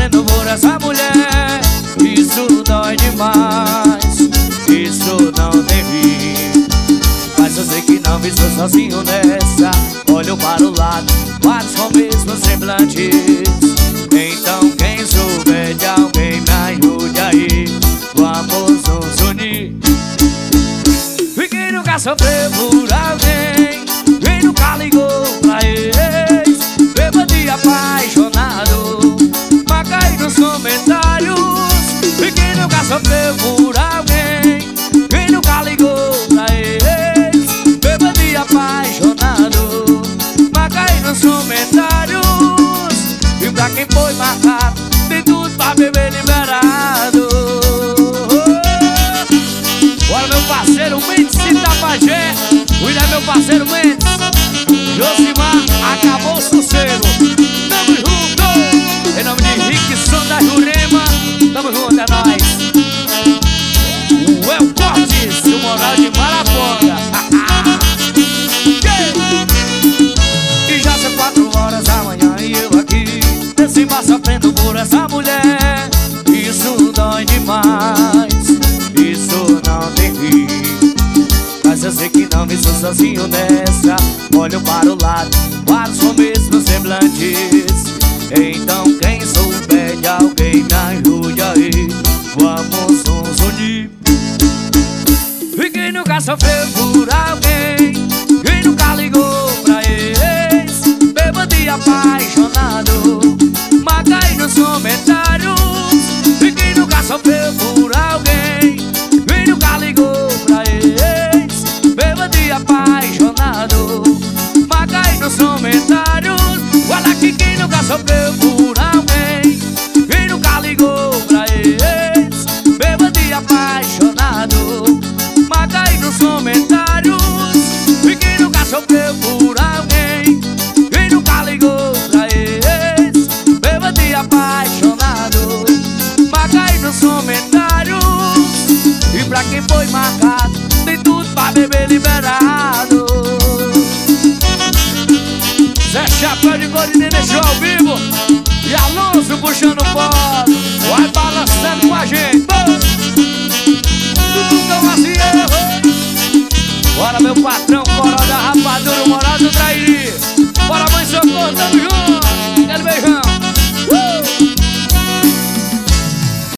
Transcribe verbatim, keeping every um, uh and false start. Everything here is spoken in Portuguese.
sofrendo por essa mulher. Isso dói demais, isso não tem fim. Mas eu sei que não me sou sozinho nessa. Olho para o lado, vários com mesmos semblantes. Então quem souber de alguém me ajude aí, vamos nos unir. E quem nunca sofreu por alguém, quem nunca ligou pra ex, bêbado e apaixonado, marca aí nos comentários. E quem nunca sofreu por alguém, quem nunca ligou pra ex, bêbado e apaixonado, marca aí nos comentários. E pra quem foi marcado, tem tudo pra beber liberado. Bora meu parceiro Mendes Itapajé, cuida meu parceiro Mendes. Josimar, acabou o sossego. Tamo junto, em nome de Rickson da Jurema. Tamo junto, é nóis. O El Cortes, o moral de Maraponga. E já são quatro horas da manhã e eu aqui nesse bar sofrendo por essa mulher. Isso dói demais, isso não tem fim. Mas eu sei que não me sou sozinho nessa. Olho para o lado, vários com mesmos semblantes. Então quem souber de alguém me ajude aí, vamos nos unir. E quem nunca sofreu por alguém, quem nunca ligou pra ex, bêbado e apaixonado, marca aí nos comentários. E quem nunca sofreu por alguém, quem nunca ligou pra ex, bêbado e apaixonado, marca aí nos comentários. Olha aqui quem nunca sofreu por alguém, quem nunca ligou pra ex, bêbado e apaixonado, marca aí nos comentários. E quem nunca sofreu por alguém, quem nunca ligou pra ex, bêbado e apaixonado, marca aí nos comentários. E pra quem foi marcado, tem tudo pra beber liberado.